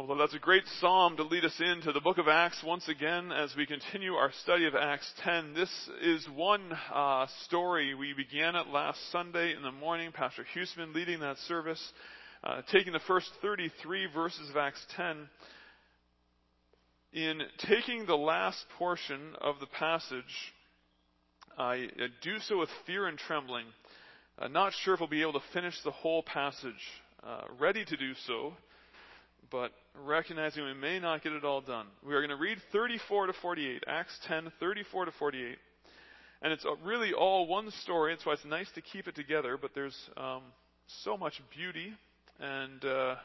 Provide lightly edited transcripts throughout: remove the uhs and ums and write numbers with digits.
Well, that's a great psalm to lead us into the book of Acts once again as we continue our study of Acts 10. This is one story. We began it last Sunday in the morning. Pastor Huseman leading that service, taking the first 33 verses of Acts 10. In taking the last portion of the passage, I do so with fear and trembling. Not sure if we'll be able to finish the whole passage. Ready to do so, but recognizing we may not get it all done. We are going to read 34 to 48, Acts 10, 34 to 48. And it's really all one story. That's why it's nice to keep it together, but there's so much beauty, and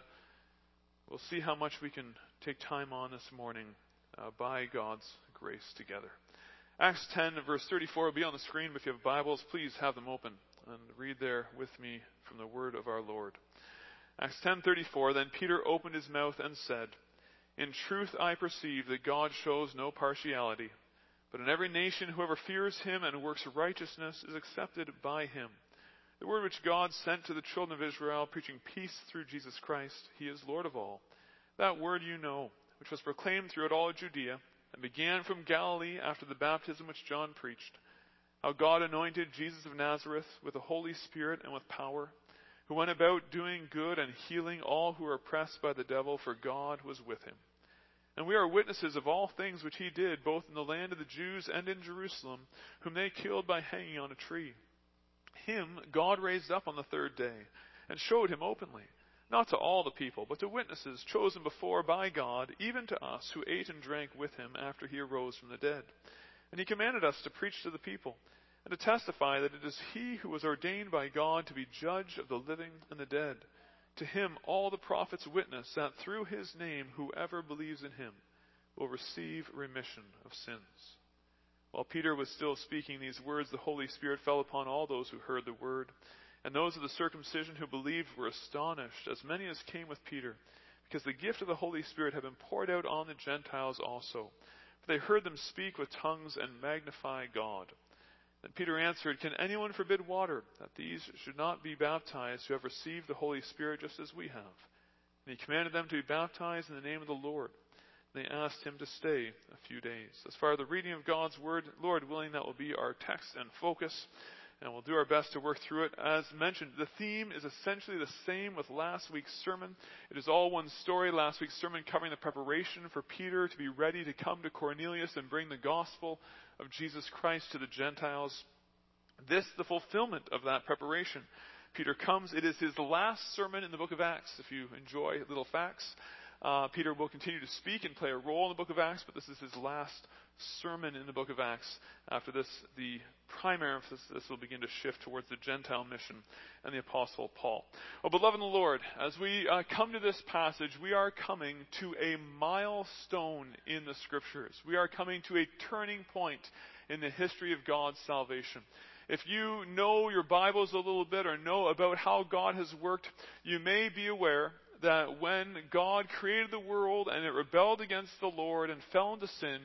we'll see how much we can take time on this morning by God's grace together. Acts 10, verse 34 will be on the screen, but if you have Bibles, please have them open and read there with me from the word of our Lord. Acts 10:34, Then Peter opened his mouth and said, In truth I perceive that God shows no partiality, but in every nation whoever fears him and works righteousness is accepted by him. The word which God sent to the children of Israel, preaching peace through Jesus Christ, he is Lord of all. That word you know, which was proclaimed throughout all Judea, and began from Galilee after the baptism which John preached, how God anointed Jesus of Nazareth with the Holy Spirit and with power, who went about doing good and healing all who were oppressed by the devil, for God was with him. And we are witnesses of all things which he did, both in the land of the Jews and in Jerusalem, whom they killed by hanging on a tree. Him God raised up on the third day, and showed him openly, not to all the people, but to witnesses chosen before by God, even to us who ate and drank with him after he arose from the dead. And he commanded us to preach to the people, and to testify that it is he who was ordained by God to be judge of the living and the dead. To him all the prophets witness that through his name whoever believes in him will receive remission of sins. While Peter was still speaking these words, the Holy Spirit fell upon all those who heard the word. And those of the circumcision who believed were astonished, as many as came with Peter, because the gift of the Holy Spirit had been poured out on the Gentiles also. For they heard them speak with tongues and magnify God. And Peter answered, Can anyone forbid water, that these should not be baptized who have received the Holy Spirit just as we have? And he commanded them to be baptized in the name of the Lord. And they asked him to stay a few days. As far as the reading of God's word, Lord willing, that will be our text and focus. And we'll do our best to work through it. As mentioned, the theme is essentially the same with last week's sermon. It is all one story. Last week's sermon covering the preparation for Peter to be ready to come to Cornelius and bring the gospel of Jesus Christ to the Gentiles. This, the fulfillment of that preparation. Peter comes. It is his last sermon in the book of Acts. If you enjoy little facts, Peter will continue to speak and play a role in the book of Acts, but this is his last sermon in the book of Acts. After this, the primary emphasis will begin to shift towards the Gentile mission and the Apostle Paul. Well, beloved in the Lord, as we come to this passage, we are coming to a milestone in the Scriptures. We are coming to a turning point in the history of God's salvation. If you know your Bibles a little bit or know about how God has worked, you may be aware that when God created the world and it rebelled against the Lord and fell into sin,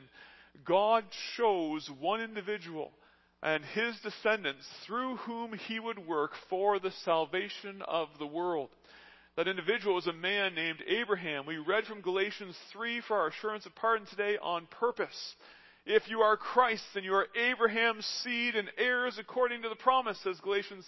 God chose one individual and his descendants through whom he would work for the salvation of the world. That individual was a man named Abraham. We read from Galatians 3 for our assurance of pardon today on purpose. If you are Christ, then you are Abraham's seed and heirs according to the promise, says Galatians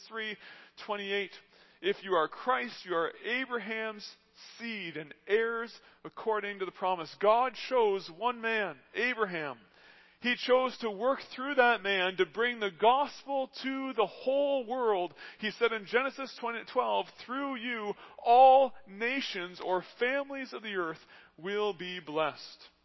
3:28. If you are Christ, you are Abraham's seed and heirs according to the promise. God chose one man, Abraham. He chose to work through that man to bring the gospel to the whole world. He said in Genesis 12, through you all nations or families of the earth will be blessed.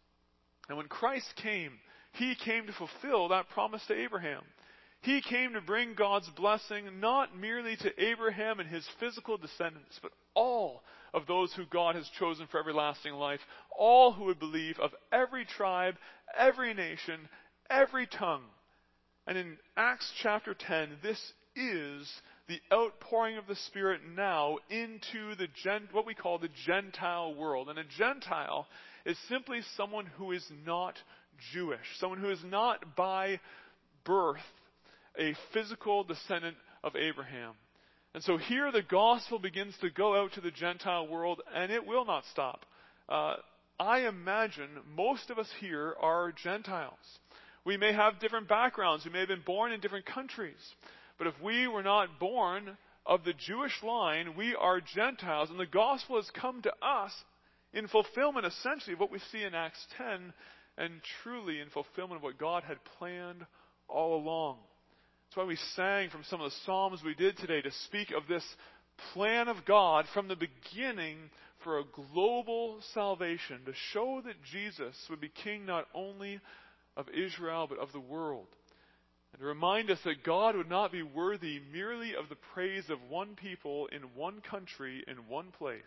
And when Christ came, he came to fulfill that promise to Abraham. He came to bring God's blessing not merely to Abraham and his physical descendants, but all of those who God has chosen for everlasting life, all who would believe, of every tribe, every nation, every tongue. And in Acts chapter 10, this is the outpouring of the Spirit now into what we call the Gentile world. And a Gentile is simply someone who is not Jewish, someone who is not by birth a physical descendant of Abraham. And so here the gospel begins to go out to the Gentile world, and it will not stop. I imagine most of us here are Gentiles. We may have different backgrounds. We may have been born in different countries. But if we were not born of the Jewish line, we are Gentiles. And the gospel has come to us in fulfillment, essentially, of what we see in Acts 10, and truly in fulfillment of what God had planned all along. That's why we sang from some of the Psalms we did today to speak of this plan of God from the beginning for a global salvation, to show that Jesus would be king not only of Israel but of the world. And to remind us that God would not be worthy merely of the praise of one people in one country in one place,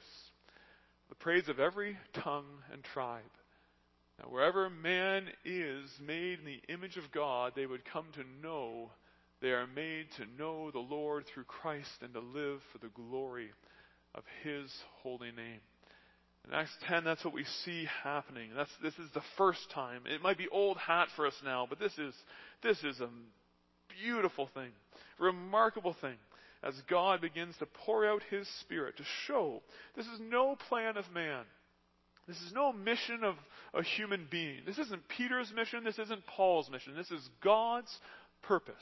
the praise of every tongue and tribe. Now, wherever man is made in the image of God, they would come to know they are made to know the Lord through Christ and to live for the glory of His holy name. In Acts 10, that's what we see happening. This is the first time. It might be old hat for us now, but this is a beautiful thing, remarkable thing, as God begins to pour out His Spirit to show this is no plan of man. This is no mission of a human being. This isn't Peter's mission. This isn't Paul's mission. This is God's purpose.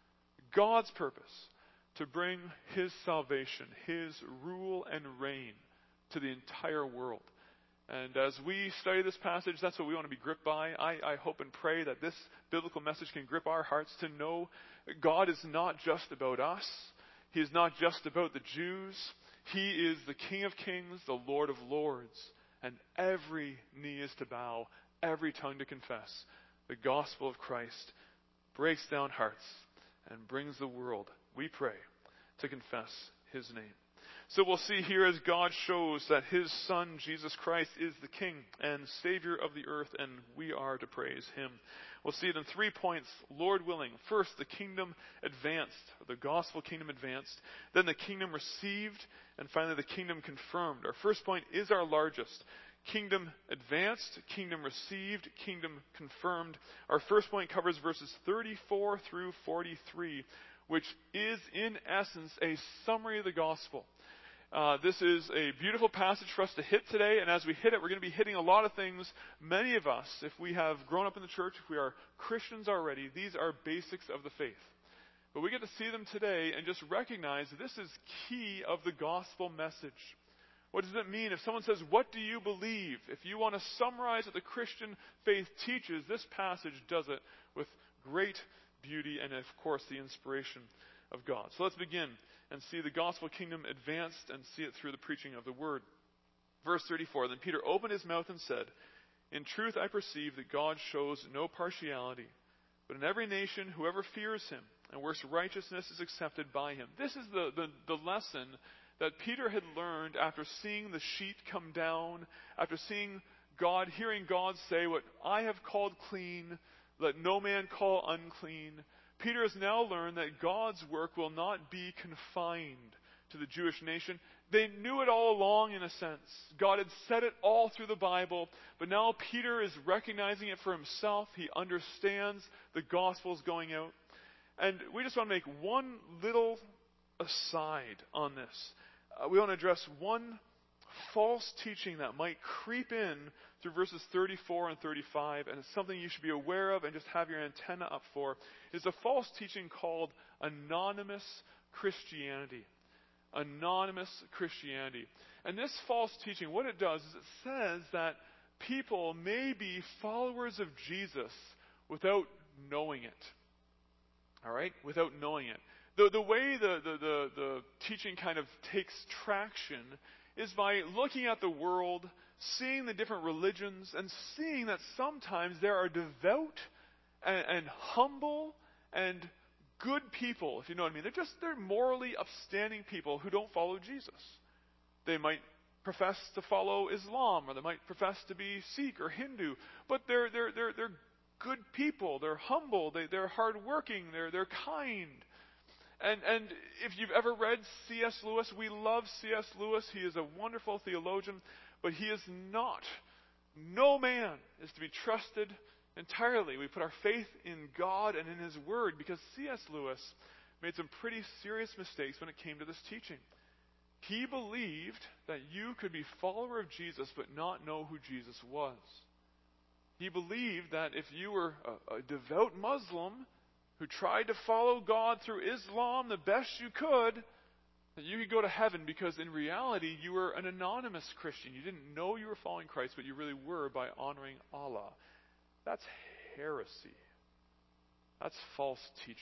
God's purpose to bring His salvation, His rule and reign to the entire world. And as we study this passage, that's what we want to be gripped by. I hope and pray that this biblical message can grip our hearts to know God is not just about us. He is not just about the Jews. He is the King of Kings, the Lord of Lords. And every knee is to bow, every tongue to confess. The gospel of Christ breaks down hearts and brings the world, we pray, to confess His name. So we'll see here as God shows that His Son, Jesus Christ, is the King and Savior of the earth, and we are to praise Him. We'll see it in 3 points, Lord willing. First, the kingdom advanced, the gospel kingdom advanced. Then the kingdom received, and finally the kingdom confirmed. Our first point is our largest. Kingdom advanced, kingdom received, kingdom confirmed. Our first point covers verses 34 through 43, which is in essence a summary of the gospel. This is a beautiful passage for us to hit today, and as we hit it, we're going to be hitting a lot of things. Many of us, if we have grown up in the church, if we are Christians already, these are basics of the faith. But we get to see them today and just recognize this is key of the gospel message. What does it mean? If someone says, what do you believe? If you want to summarize what the Christian faith teaches, this passage does it with great beauty and, of course, the inspiration of God. So let's begin and see the gospel kingdom advanced and see it through the preaching of the word. Verse 34, then Peter opened his mouth and said, in truth I perceive that God shows no partiality, but in every nation whoever fears Him and works righteousness is accepted by Him. This is the lesson that Peter had learned after seeing the sheet come down, after seeing God, hearing God say, what I have called clean, let no man call unclean. Peter has now learned that God's work will not be confined to the Jewish nation. They knew it all along, in a sense. God had said it all through the Bible, but now Peter is recognizing it for himself. He understands the gospel is going out. And we just want to make one little aside on this. We want to address one false teaching that might creep in through verses 34 and 35, and it's something you should be aware of and just have your antenna up for. It's a false teaching called anonymous Christianity. Anonymous Christianity. And this false teaching, what it does is it says that people may be followers of Jesus without knowing it. All right? Without knowing it. The way the teaching kind of takes traction is by looking at the world, seeing the different religions, and seeing that sometimes there are devout and humble and good people, if you know what I mean. They're morally upstanding people who don't follow Jesus. They might profess to follow Islam, or they might profess to be Sikh or Hindu, but they're good people. They're humble. They're hardworking. They're kind. And if you've ever read C.S. Lewis, we love C.S. Lewis. He is a wonderful theologian, but he is not. No man is to be trusted entirely. We put our faith in God and in His Word, because C.S. Lewis made some pretty serious mistakes when it came to this teaching. He believed that you could be a follower of Jesus but not know who Jesus was. He believed that if you were a devout Muslim who tried to follow God through Islam the best you could, that you could go to heaven, because in reality you were an anonymous Christian. You didn't know you were following Christ, but you really were by honoring Allah. That's heresy. That's false teaching.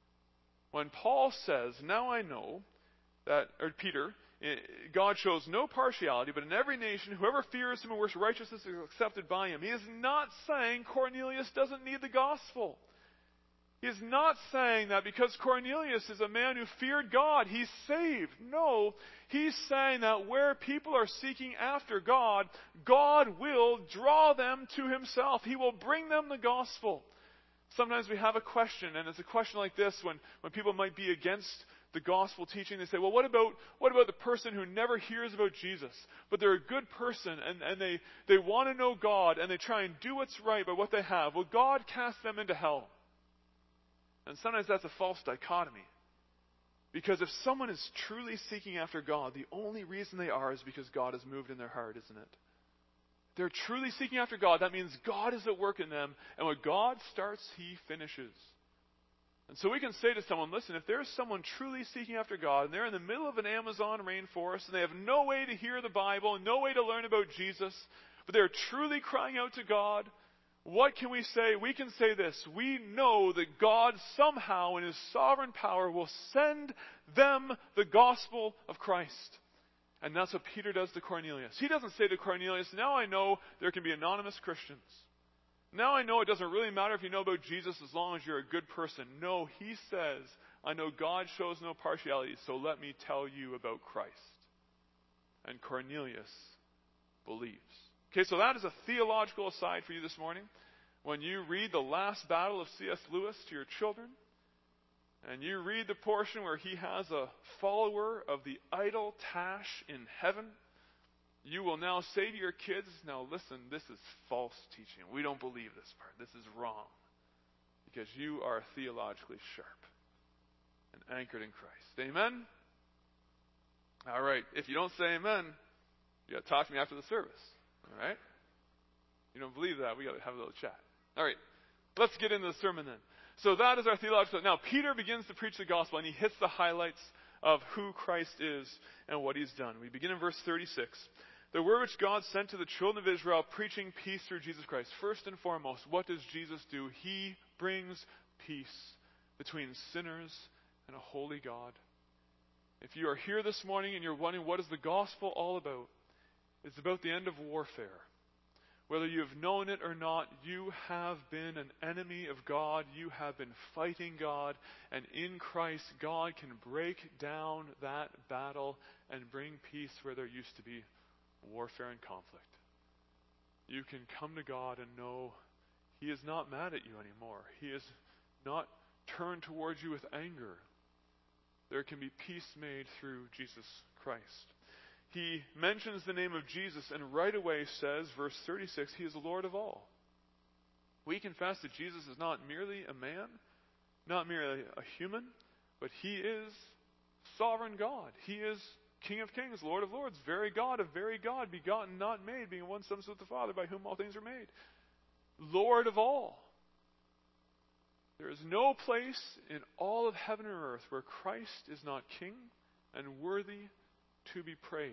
When Paul says, now I know that, or Peter, God shows no partiality, but in every nation, whoever fears him and works righteousness is accepted by him. He is not saying Cornelius doesn't need the gospel. He is not saying that because Cornelius is a man who feared God, he's saved. No, he's saying that where people are seeking after God, God will draw them to himself. He will bring them the gospel. Sometimes we have a question, and it's a question like this when people might be against the gospel teaching. They say, well, what about the person who never hears about Jesus, but they're a good person and they want to know God and they try and do what's right by what they have? Will God cast them into hell? And sometimes that's a false dichotomy. Because if someone is truly seeking after God, the only reason they are is because God has moved in their heart, isn't it? They're truly seeking after God. That means God is at work in them, and when God starts, he finishes. And so we can say to someone, listen, if there's someone truly seeking after God, and they're in the middle of an Amazon rainforest, and they have no way to hear the Bible, and no way to learn about Jesus, but they're truly crying out to God, what can we say? We can say this: we know that God somehow in his sovereign power will send them the gospel of Christ. And that's what Peter does to Cornelius. He doesn't say to Cornelius, now I know there can be anonymous Christians. Now I know it doesn't really matter if you know about Jesus as long as you're a good person. No, he says, I know God shows no partiality, so let me tell you about Christ. And Cornelius believes. Okay, so that is a theological aside for you this morning. When you read The Last Battle of C.S. Lewis to your children, and you read the portion where he has a follower of the idol Tash in heaven, you will now say to your kids, now listen, this is false teaching. We don't believe this part. This is wrong. Because you are theologically sharp and anchored in Christ. Amen? All right. If you don't say amen, you got to talk to me after the service. All right? You don't believe that, we got to have a little chat. All right. Let's get into the sermon then. So that is our theological. Now, Peter begins to preach the gospel, and he hits the highlights of who Christ is and what he's done. We begin in verse 36. The word which God sent to the children of Israel, preaching peace through Jesus Christ. First and foremost, what does Jesus do? He brings peace between sinners and a holy God. If you are here this morning and you're wondering what is the gospel all about, it's about the end of warfare. Whether you have known it or not, you have been an enemy of God. You have been fighting God. And in Christ, God can break down that battle and bring peace where there used to be warfare and conflict. You can come to God and know he is not mad at you anymore. He is not turned towards you with anger. There can be peace made through Jesus Christ. He mentions the name of Jesus and right away says, verse 36, he is the Lord of all. We confess that Jesus is not merely a man, not merely a human, but he is sovereign God. He is King of kings, Lord of lords, very God of very God, begotten, not made, being one substance with the Father, by whom all things are made. Lord of all. There is no place in all of heaven and earth where Christ is not King and worthy to be praised.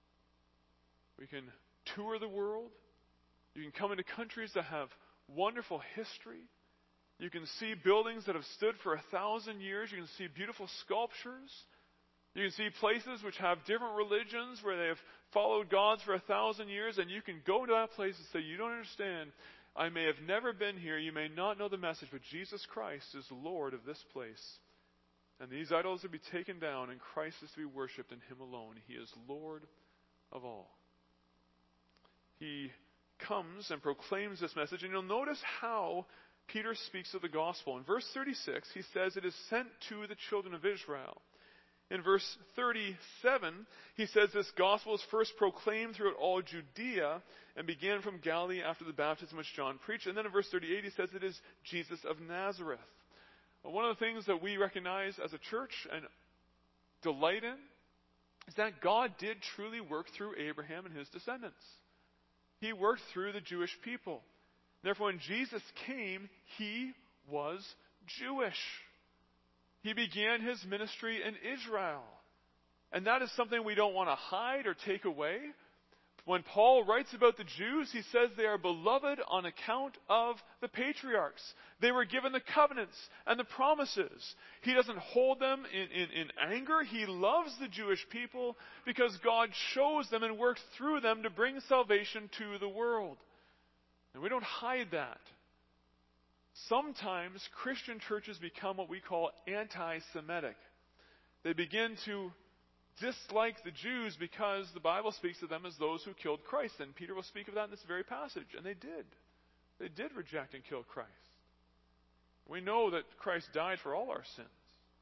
We can tour the world. You can come into countries that have wonderful history. You can see buildings that have stood for 1,000 years. You can see beautiful sculptures. You can see places which have different religions where they have followed gods for 1,000 years, and you can go to that place and say, you don't understand. I may have never been here. You may not know the message, but Jesus Christ is Lord of this place. And these idols will be taken down, and Christ is to be worshipped in him alone. He is Lord of all. He comes and proclaims this message, and you'll notice how Peter speaks of the gospel. In verse 36, he says it is sent to the children of Israel. In verse 37, he says this gospel is first proclaimed throughout all Judea and began from Galilee after the baptism which John preached. And then in verse 38, he says it is Jesus of Nazareth. Well, one of the things that we recognize as a church and delight in is that God did truly work through Abraham and his descendants. He worked through the Jewish people. Therefore, when Jesus came, he was Jewish. He began his ministry in Israel. And that is something we don't want to hide or take away. When Paul writes about the Jews, he says they are beloved on account of the patriarchs. They were given the covenants and the promises. He doesn't hold them in anger. He loves the Jewish people because God chose them and worked through them to bring salvation to the world. And we don't hide that. Sometimes Christian churches become what we call anti-Semitic. They begin to dislike the Jews because the Bible speaks of them as those who killed Christ. And Peter will speak of that in this very passage. And they did. They did reject and kill Christ. We know that Christ died for all our sins.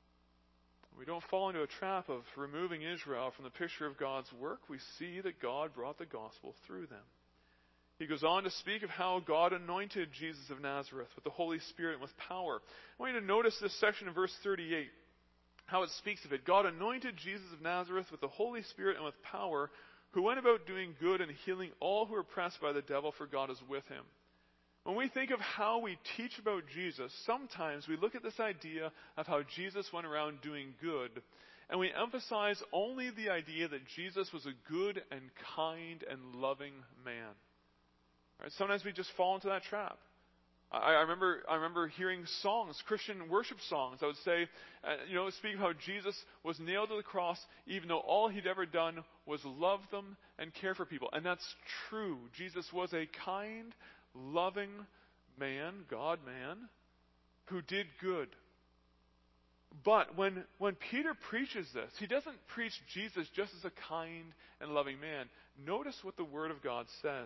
We don't fall into a trap of removing Israel from the picture of God's work. We see that God brought the gospel through them. He goes on to speak of how God anointed Jesus of Nazareth with the Holy Spirit and with power. I want you to notice this section in verse 38, how it speaks of it. God anointed Jesus of Nazareth with the Holy Spirit and with power, who went about doing good and healing all who were oppressed by the devil, for God is with him. When we think of how we teach about Jesus, sometimes we look at this idea of how Jesus went around doing good, and we emphasize only the idea that Jesus was a good and kind and loving man. Right? Sometimes we just fall into that trap. I remember hearing songs, Christian worship songs. I would say, speak of how Jesus was nailed to the cross, even though all he'd ever done was love them and care for people. And that's true. Jesus was a kind, loving man, God-man, who did good. But when Peter preaches this, he doesn't preach Jesus just as a kind and loving man. Notice what the Word of God says.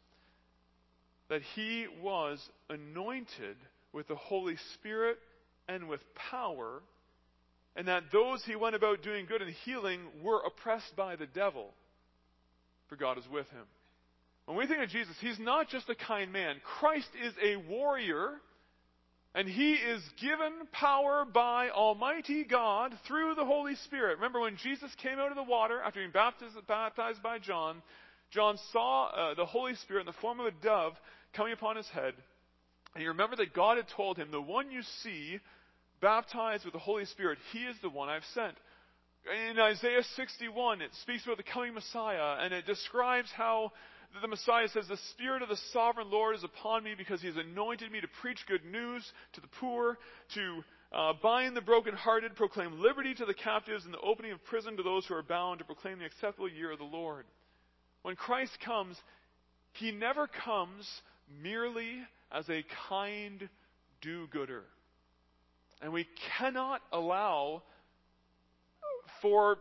That he was anointed with the Holy Spirit and with power, and that those he went about doing good and healing were oppressed by the devil, for God is with him. When we think of Jesus, he's not just a kind man. Christ is a warrior, and he is given power by Almighty God through the Holy Spirit. Remember when Jesus came out of the water after being baptized by John, John saw the Holy Spirit in the form of a dove coming upon his head. And you remember that God had told him, the one you see baptized with the Holy Spirit, he is the one I've sent. In Isaiah 61, it speaks about the coming Messiah, and it describes how the Messiah says, the Spirit of the Sovereign Lord is upon me because he has anointed me to preach good news to the poor, to bind the brokenhearted, proclaim liberty to the captives, and the opening of prison to those who are bound, to proclaim the acceptable year of the Lord. When Christ comes, he never comes merely as a kind do-gooder. And we cannot allow for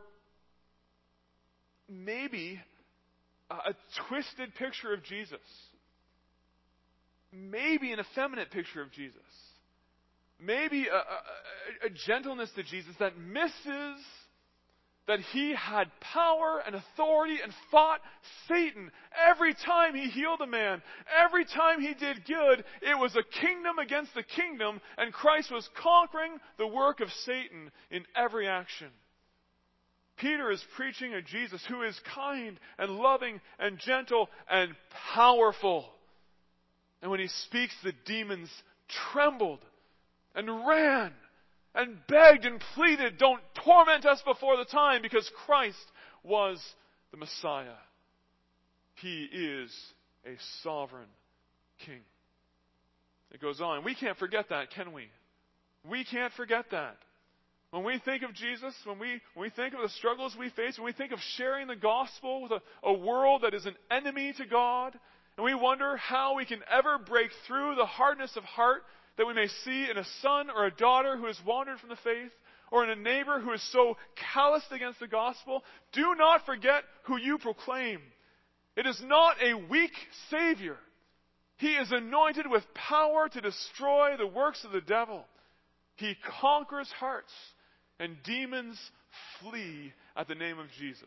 maybe a twisted picture of Jesus. Maybe an effeminate picture of Jesus. Maybe a gentleness to Jesus that misses that he had power and authority and fought Satan. Every time he healed a man, every time he did good, it was a kingdom against the kingdom, and Christ was conquering the work of Satan in every action. Peter is preaching a Jesus who is kind and loving and gentle and powerful. And when he speaks, the demons trembled and ran and begged and pleaded, don't torment us before the time, because Christ was the Messiah. He is a sovereign king. It goes on. We can't forget that, can we? We can't forget that. When we think of Jesus, when we think of the struggles we face, when we think of sharing the gospel with a world that is an enemy to God, and we wonder how we can ever break through the hardness of heart that we may see in a son or a daughter who has wandered from the faith, or in a neighbor who is so calloused against the gospel, do not forget who you proclaim. It is not a weak Savior. He is anointed with power to destroy the works of the devil. He conquers hearts, and demons flee at the name of Jesus.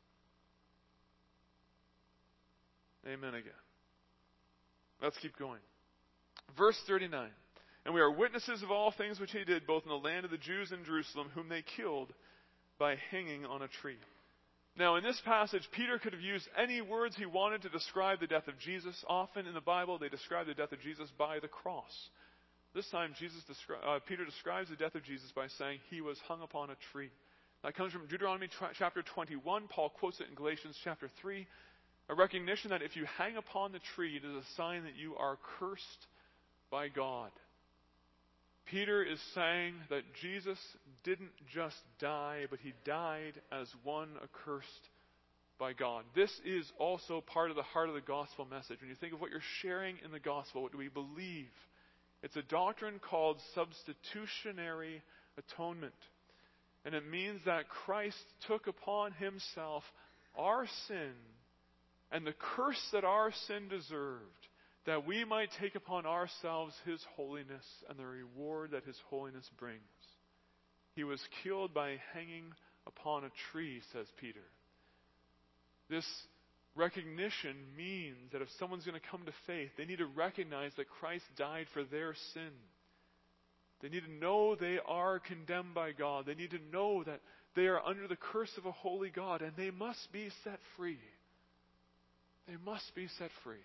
Amen again. Let's keep going. Verse 39. And we are witnesses of all things which he did, both in the land of the Jews and Jerusalem, whom they killed by hanging on a tree. Now, in this passage, Peter could have used any words he wanted to describe the death of Jesus. Often in the Bible, they describe the death of Jesus by the cross. This time, Peter describes the death of Jesus by saying he was hung upon a tree. That comes from Deuteronomy chapter 21. Paul quotes it in Galatians chapter 3. A recognition that if you hang upon the tree, it is a sign that you are cursed by God. Peter is saying that Jesus didn't just die, but he died as one accursed by God. This is also part of the heart of the gospel message. When you think of what you're sharing in the gospel, what do we believe? It's a doctrine called substitutionary atonement. And it means that Christ took upon himself our sin and the curse that our sin deserved, that we might take upon ourselves his holiness and the reward that his holiness brings. He was killed by hanging upon a tree, says Peter. This recognition means that if someone's going to come to faith, they need to recognize that Christ died for their sin. They need to know they are condemned by God. They need to know that they are under the curse of a holy God, and they must be set free. They must be set free.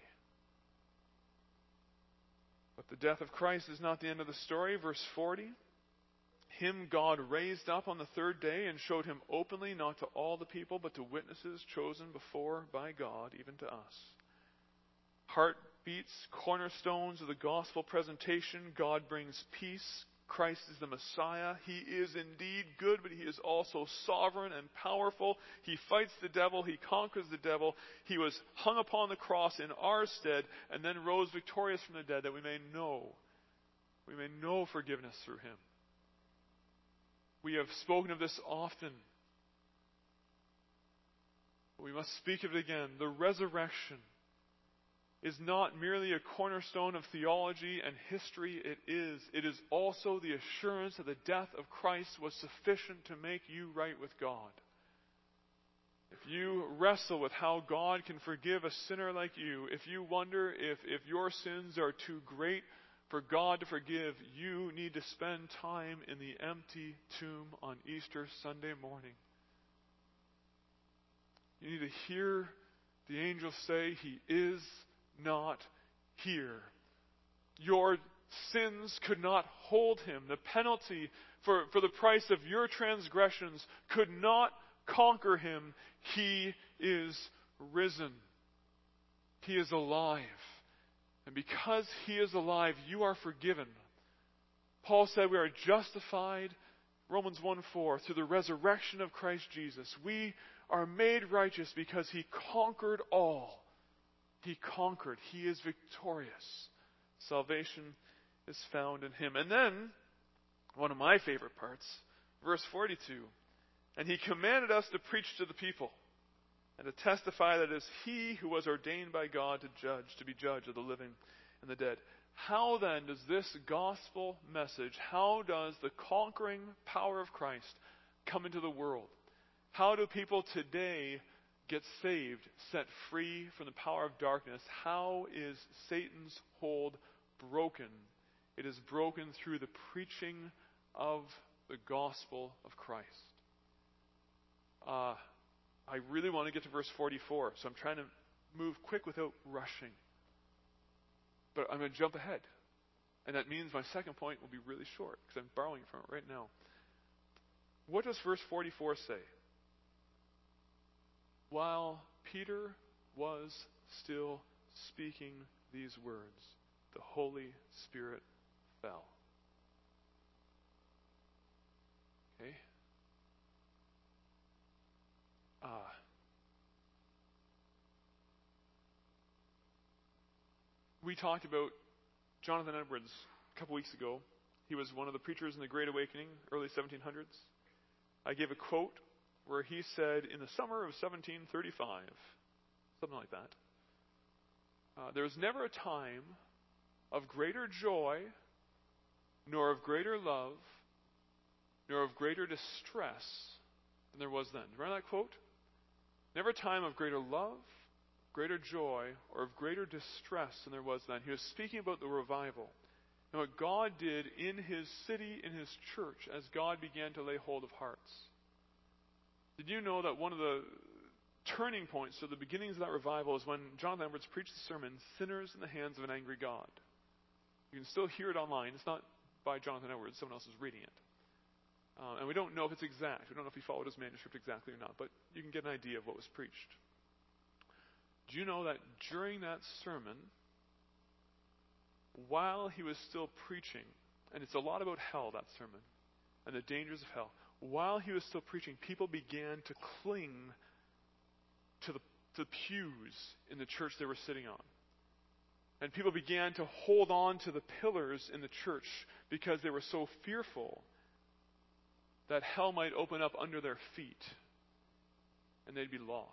But the death of Christ is not the end of the story. Verse 40, him God raised up on the third day and showed him openly, not to all the people, but to witnesses chosen before by God, even to us. Heartbeats, cornerstones of the gospel presentation. God brings peace. Christ is the Messiah. He is indeed good, but he is also sovereign and powerful. He fights the devil. He conquers the devil. He was hung upon the cross in our stead and then rose victorious from the dead, that we may know forgiveness through him. We have spoken of this often. We must speak of it again. The resurrection is not merely a cornerstone of theology and history. It is also the assurance that the death of Christ was sufficient to make you right with God. If you wrestle with how God can forgive a sinner like you, if you wonder if your sins are too great for God to forgive, you need to spend time in the empty tomb on Easter Sunday morning. You need to hear the angel say, he is not here. Your sins could not hold him. The penalty for the price of your transgressions could not conquer him. He is risen. He is alive. And because he is alive, you are forgiven. Paul said we are justified, Romans 1:4, through the resurrection of Christ Jesus. We are made righteous because he conquered all. He conquered. He is victorious. Salvation is found in him. And then, one of my favorite parts, verse 42. And he commanded us to preach to the people and to testify that it is he who was ordained by God to be judge of the living and the dead. How then does this gospel message, how does the conquering power of Christ come into the world? How do people today get saved, set free from the power of darkness? How is Satan's hold broken? It is broken through the preaching of the gospel of Christ. I really want to get to verse 44, so I'm trying to move quick without rushing. But I'm going to jump ahead. And that means my second point will be really short, because I'm borrowing from it right now. What does verse 44 say? While Peter was still speaking these words, the Holy Spirit fell. Okay? We talked about Jonathan Edwards a couple weeks ago. He was one of the preachers in the Great Awakening, early 1700s. I gave a quote where he said, in the summer of 1735, something like that, there was never a time of greater joy, nor of greater love, nor of greater distress than there was then. Remember that quote? Never a time of greater love, greater joy, or of greater distress than there was then. He was speaking about the revival and what God did in his city, in his church, as God began to lay hold of hearts. Did you know that one of the turning point, so the beginnings of that revival, is when Jonathan Edwards preached the sermon, Sinners in the Hands of an Angry God. You can still hear it online. It's not by Jonathan Edwards. Someone else is reading it. And we don't know if it's exact. We don't know if he followed his manuscript exactly or not, but you can get an idea of what was preached. Do you know that during that sermon, while he was still preaching, and it's a lot about hell, that sermon, and the dangers of hell, while he was still preaching, people began to cling to the pews in the church they were sitting on. And people began to hold on to the pillars in the church because they were so fearful that hell might open up under their feet and they'd be lost.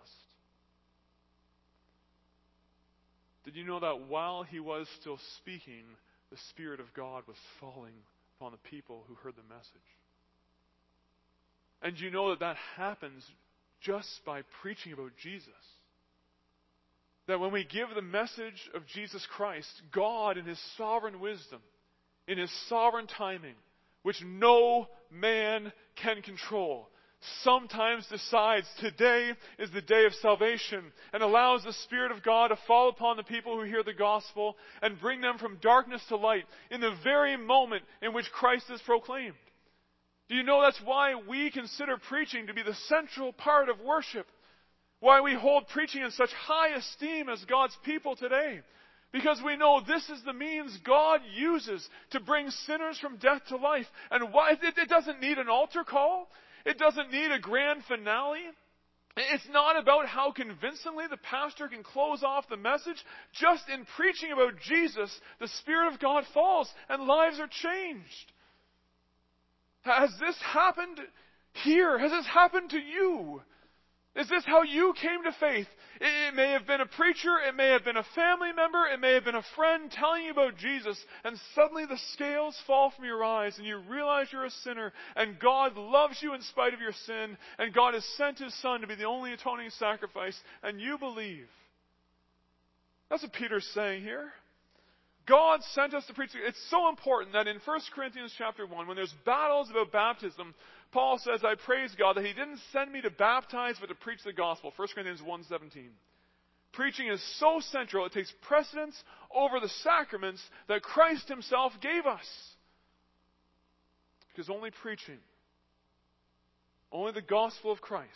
Did you know that while he was still speaking, the Spirit of God was falling upon the people who heard the message? And you know that that happens just by preaching about Jesus. That when we give the message of Jesus Christ, God in His sovereign wisdom, in His sovereign timing, which no man can control, sometimes decides today is the day of salvation and allows the Spirit of God to fall upon the people who hear the gospel and bring them from darkness to light in the very moment in which Christ is proclaimed. Do you know that's why we consider preaching to be the central part of worship? Why we hold preaching in such high esteem as God's people today? Because we know this is the means God uses to bring sinners from death to life. And why it doesn't need an altar call. It doesn't need a grand finale. It's not about how convincingly the pastor can close off the message. Just in preaching about Jesus, the Spirit of God falls and lives are changed. Has this happened here? Has this happened to you? Is this how you came to faith? It may have been a preacher, it may have been a family member, it may have been a friend telling you about Jesus, and suddenly the scales fall from your eyes and you realize you're a sinner, and God loves you in spite of your sin, and God has sent His Son to be the only atoning sacrifice, and you believe. That's what Peter's saying here. God sent us to preach. It's so important that in 1 Corinthians chapter 1, when there's battles about baptism, Paul says, I praise God that He didn't send me to baptize, but to preach the gospel. 1 Corinthians 1:17. Preaching is so central, it takes precedence over the sacraments that Christ Himself gave us. Because only preaching, only the gospel of Christ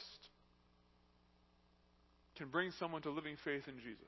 can bring someone to living faith in Jesus.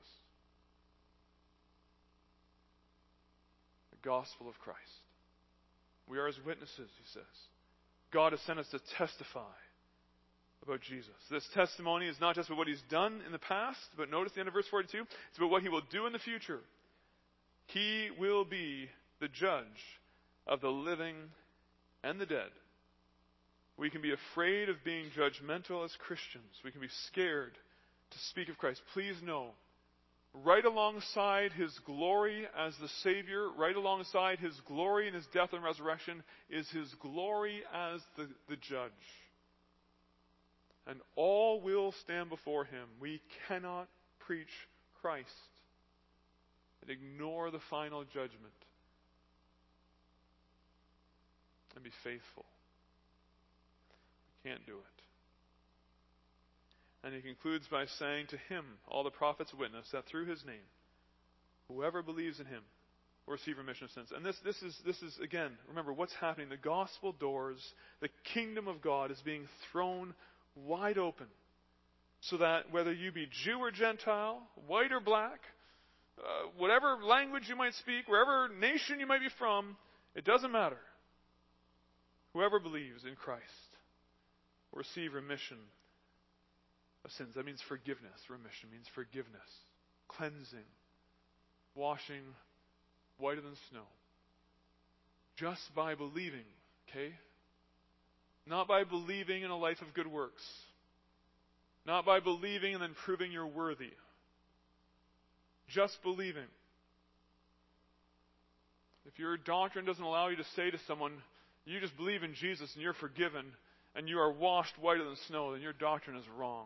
The gospel of Christ. We are His witnesses, he says. God has sent us to testify about Jesus. This testimony is not just about what He's done in the past, but notice the end of verse 42, it's about what He will do in the future. He will be the judge of the living and the dead. We can be afraid of being judgmental as Christians. We can be scared to speak of Christ. Please know, right alongside His glory as the Savior, right alongside His glory in His death and resurrection, is His glory as the judge. And all will stand before Him. We cannot preach Christ and ignore the final judgment and be faithful. We can't do it. And he concludes by saying, to Him all the prophets witness that through His name, whoever believes in Him will receive remission of sins. And this is again, remember what's happening. The gospel doors, the kingdom of God is being thrown wide open. So that whether you be Jew or Gentile, white or black, whatever language you might speak, wherever nation you might be from, it doesn't matter. Whoever believes in Christ will receive remission of sins. That means forgiveness. Remission means forgiveness, cleansing, washing whiter than snow. Just by believing, okay? Not by believing in a life of good works. Not by believing and then proving you're worthy. Just believing. If your doctrine doesn't allow you to say to someone, you just believe in Jesus and you're forgiven and you are washed whiter than snow, then your doctrine is wrong.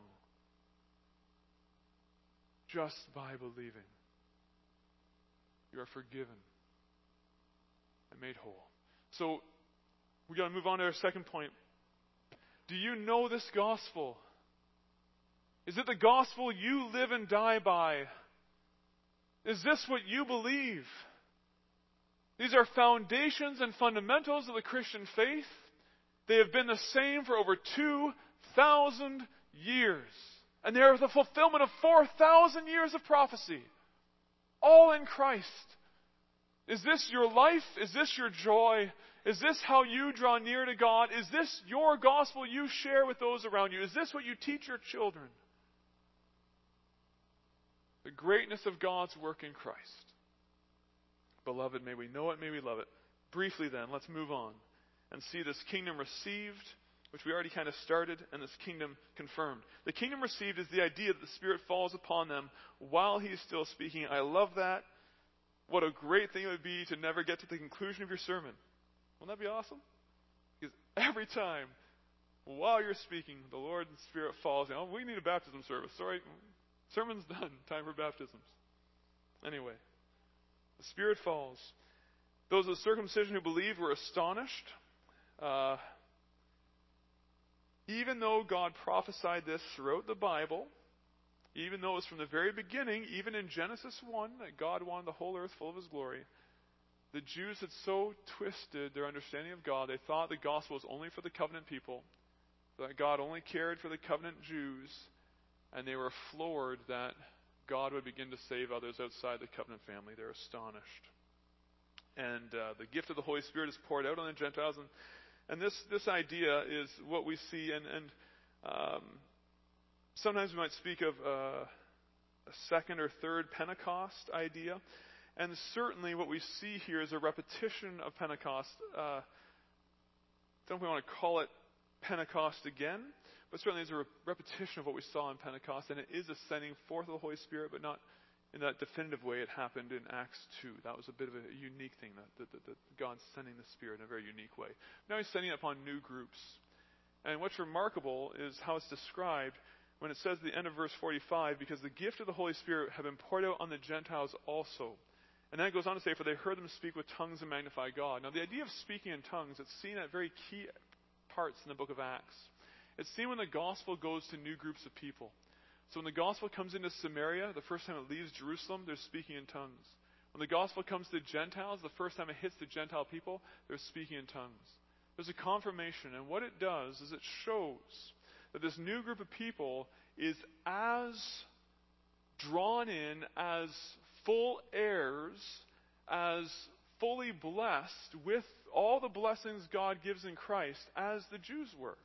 Just by believing, you are forgiven and made whole. So, we got to move on to our second point. Do you know this gospel? Is it the gospel you live and die by? Is this what you believe? These are foundations and fundamentals of the Christian faith. They have been the same for over 2,000 years. And they are the fulfillment of 4,000 years of prophecy. All in Christ. Is this your life? Is this your joy? Is this how you draw near to God? Is this your gospel you share with those around you? Is this what you teach your children? The greatness of God's work in Christ. Beloved, may we know it, may we love it. Briefly then, let's move on and see this kingdom received, which we already kind of started, and this kingdom confirmed. The kingdom received is the idea that the Spirit falls upon them while He's still speaking. I love that. What a great thing it would be to never get to the conclusion of your sermon. Wouldn't that be awesome? Because every time, while you're speaking, the Lord and Spirit falls. Oh, we need a baptism service. Sorry, sermon's done. Time for baptisms. Anyway, the Spirit falls. Those of the circumcision who believed were astonished. Even though God prophesied this throughout the Bible, even though it was from the very beginning, even in Genesis 1, that God wanted the whole earth full of His glory, the Jews had so twisted their understanding of God, they thought the gospel was only for the covenant people, that God only cared for the covenant Jews, and they were floored that God would begin to save others outside the covenant family. They're astonished. And the gift of the Holy Spirit is poured out on the Gentiles, and this idea is what we see, and sometimes we might speak of a second or third Pentecost idea. And certainly what we see here is a repetition of Pentecost. Don't know if we want to call it Pentecost again, but certainly it's a repetition of what we saw in Pentecost. And it is a sending forth of the Holy Spirit, but not in that definitive way it happened in Acts 2. That was a bit of a unique thing, that God's sending the Spirit in a very unique way. Now He's sending it upon new groups. And what's remarkable is how it's described when it says at the end of verse 45, because the gift of the Holy Spirit have been poured out on the Gentiles also. And then it goes on to say, for they heard them speak with tongues and magnify God. Now the idea of speaking in tongues, it's seen at very key parts in the book of Acts. It's seen when the gospel goes to new groups of people. So when the gospel comes into Samaria, the first time it leaves Jerusalem, they're speaking in tongues. When the gospel comes to the Gentiles, the first time it hits the Gentile people, they're speaking in tongues. There's a confirmation, and what it does is it shows that this new group of people is as drawn in, as full heirs, as fully blessed with all the blessings God gives in Christ as the Jews were.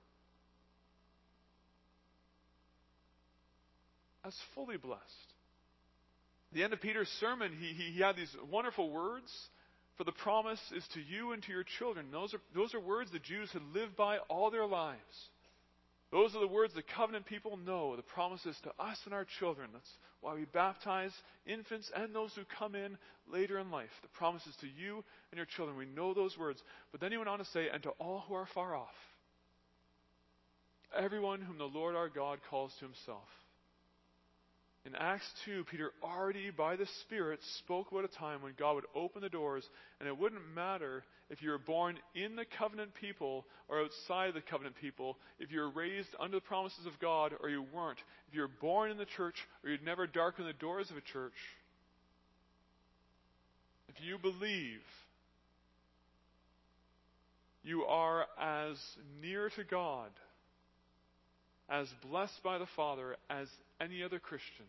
As fully blessed. At the end of Peter's sermon, he had these wonderful words. For the promise is to you and to your children. Those are words the Jews had lived by all their lives. Those are the words the covenant people know. The promise is to us and our children. That's why we baptize infants and those who come in later in life. The promise is to you and your children. We know those words. But then he went on to say, and to all who are far off. Everyone whom the Lord our God calls to Himself. In Acts 2, Peter already, by the Spirit, spoke about a time when God would open the doors, and it wouldn't matter if you were born in the covenant people or outside the covenant people, if you were raised under the promises of God or you weren't, if you were born in the church or you'd never darkened the doors of a church. If you believe, you are as near to God, as blessed by the Father as any other Christian.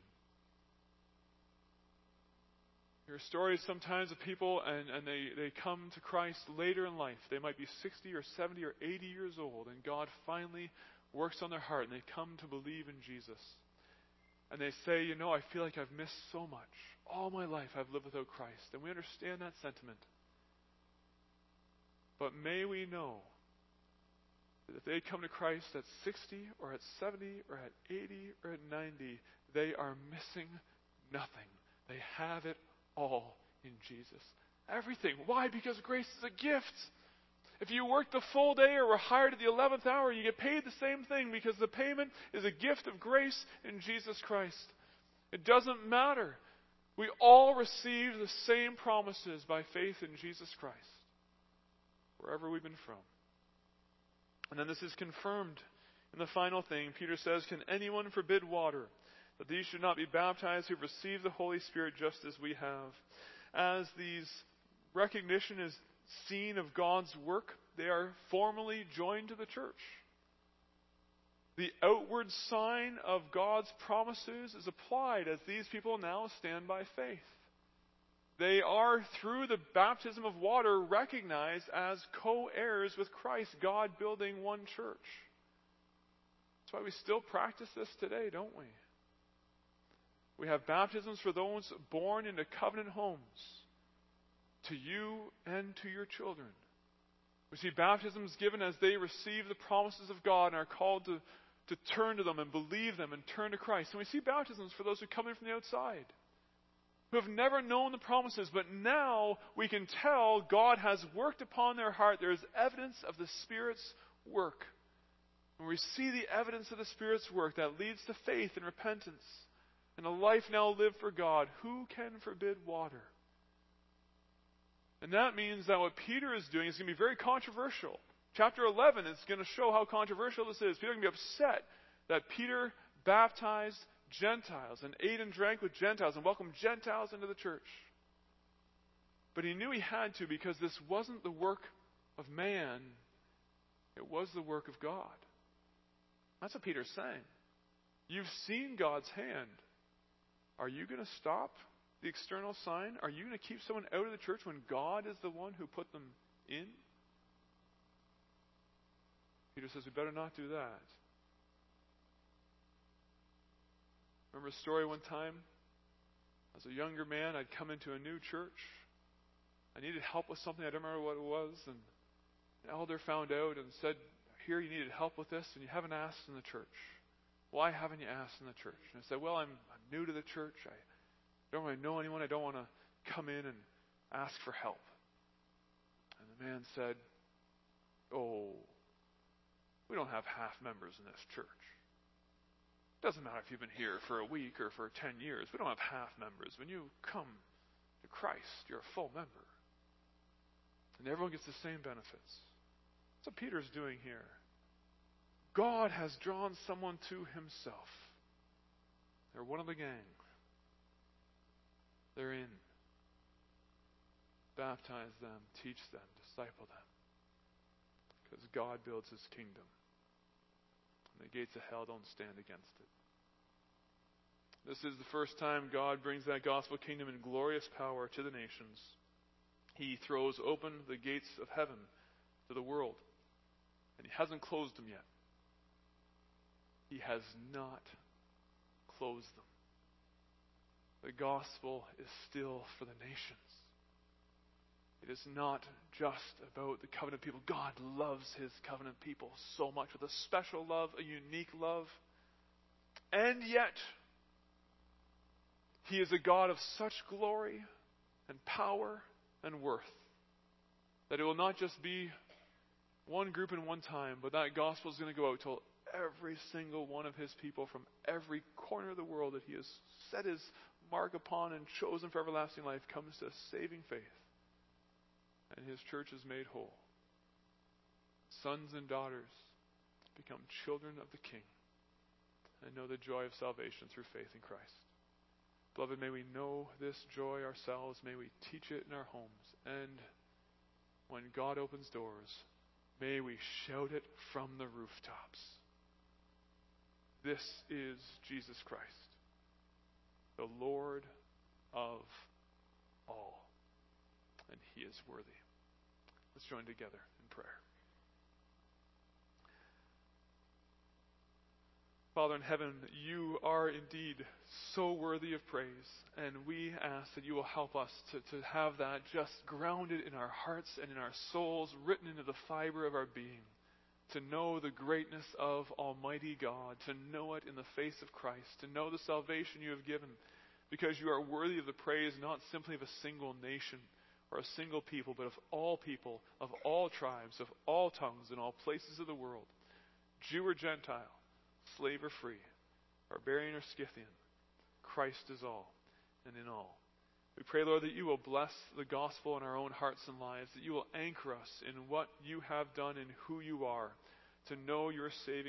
There are stories sometimes of people and they come to Christ later in life. They might be 60 or 70 or 80 years old, and God finally works on their heart and they come to believe in Jesus. And they say, I feel like I've missed so much. All my life I've lived without Christ. And we understand that sentiment. But may we know that if they come to Christ at 60 or at 70 or at 80 or at 90, they are missing nothing. They have it all in Jesus. Everything. Why? Because grace is a gift. If you work the full day or were hired at the 11th hour, you get paid the same thing because the payment is a gift of grace in Jesus Christ. It doesn't matter. We all receive the same promises by faith in Jesus Christ, wherever we've been from. And then this is confirmed And the final thing, Peter says, can anyone forbid water, that these should not be baptized who have received the Holy Spirit just as we have? As these recognition is seen of God's work, they are formally joined to the church. The outward sign of God's promises is applied as these people now stand by faith. They are, through the baptism of water, recognized as co-heirs with Christ, God building one church. That's why we still practice this today, don't we? We have baptisms for those born into covenant homes, to you and to your children. We see baptisms given as they receive the promises of God and are called to turn to them and believe them and turn to Christ. And we see baptisms for those who come in from the outside, who have never known the promises, but now we can tell God has worked upon their heart. There is evidence of the Spirit's work. When we see the evidence of the Spirit's work, that leads to faith and repentance and a life now lived for God. Who can forbid water? And that means that what Peter is doing is going to be very controversial. Chapter 11 is going to show how controversial this is. People are going to be upset that Peter baptized Gentiles and ate and drank with Gentiles and welcomed Gentiles into the church. But he knew he had to, because this wasn't the work of man. It was the work of God. That's what Peter's saying. You've seen God's hand. Are you going to stop the external sign? Are you going to keep someone out of the church when God is the one who put them in? Peter says, we better not do that. Remember a story one time? As a younger man, I'd come into a new church. I needed help with something. I don't remember what it was. And an elder found out and said, here, you needed help with this, and you haven't asked in the church. Why haven't you asked in the church? And I said, well, I'm new to the church. I don't really know anyone. I don't want to come in and ask for help. And the man said, oh, we don't have half members in this church. It doesn't matter if you've been here for a week or for 10 years. We don't have half members. When you come to Christ, you're a full member. And everyone gets the same benefits. That's what Peter's doing here. God has drawn someone to himself. They're one of the gang. They're in. Baptize them, teach them, disciple them. Because God builds his kingdom. And the gates of hell don't stand against it. This is the first time God brings that gospel kingdom in glorious power to the nations. He throws open the gates of heaven to the world. And he hasn't closed them yet. He has not closed them. The gospel is still for the nations. It is not just about the covenant people. God loves his covenant people so much, with a special love, a unique love. And yet, he is a God of such glory and power and worth that it will not just be one group in one time, but that gospel is going to go out to every single one of his people from every corner of the world that he has set his mark upon and chosen for everlasting life comes to saving faith. And his church is made whole. Sons and daughters become children of the King and know the joy of salvation through faith in Christ. Beloved, may we know this joy ourselves. May we teach it in our homes. And when God opens doors, may we shout it from the rooftops. This is Jesus Christ, the Lord of all. And he is worthy. Let's join together in prayer. Father in heaven, you are indeed so worthy of praise, and we ask that you will help us to have that just grounded in our hearts and in our souls, written into the fiber of our being, to know the greatness of Almighty God, to know it in the face of Christ, to know the salvation you have given, because you are worthy of the praise not simply of a single nation or a single people, but of all tribes, of all tongues, in all places of the world, Jew or Gentile, slave or free, barbarian or Scythian, Christ is all and in all. We pray, Lord, that you will bless the gospel in our own hearts and lives, that you will anchor us in what you have done and who you are, to know your saving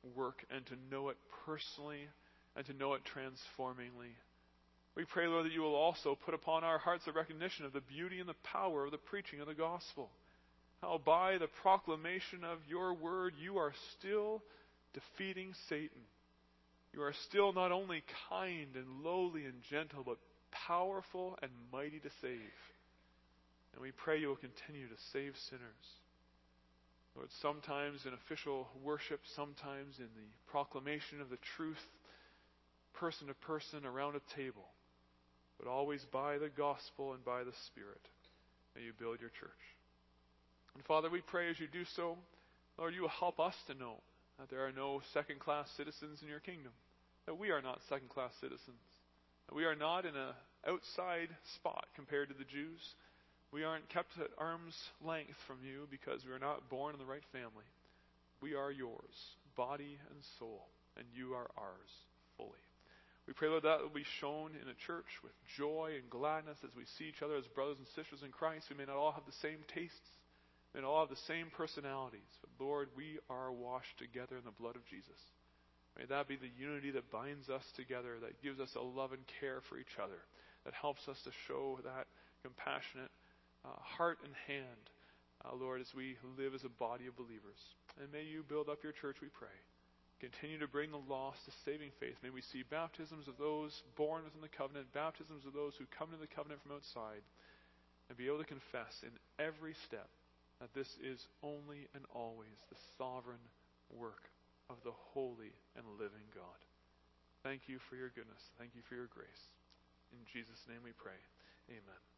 work and to know it personally and to know it transformingly. We pray, Lord, that you will also put upon our hearts a recognition of the beauty and the power of the preaching of the gospel. How by the proclamation of your word you are still defeating Satan. You are still not only kind and lowly and gentle, but powerful and mighty to save. And we pray you will continue to save sinners. Lord, sometimes in official worship, sometimes in the proclamation of the truth, person to person around a table, but always by the gospel and by the Spirit, may you build your church. And Father, we pray as you do so, Lord, you will help us to know that there are no second-class citizens in your kingdom, that we are not second-class citizens, that we are not in an outside spot compared to the Jews. We aren't kept at arm's length from you because we are not born in the right family. We are yours, body and soul, and you are ours fully. We pray, Lord, that will be shown in a church with joy and gladness as we see each other as brothers and sisters in Christ. We may not all have the same tastes, we may not all have the same personalities, but Lord, we are washed together in the blood of Jesus. May that be the unity that binds us together, that gives us a love and care for each other, that helps us to show that compassionate heart and hand, Lord, as we live as a body of believers. And may you build up your church, we pray. Continue to bring the lost to saving faith. May we see baptisms of those born within the covenant, baptisms of those who come into the covenant from outside, and be able to confess in every step that this is only and always the sovereign work of the holy and living God. Thank you for your goodness. Thank you for your grace. In Jesus' name we pray. Amen.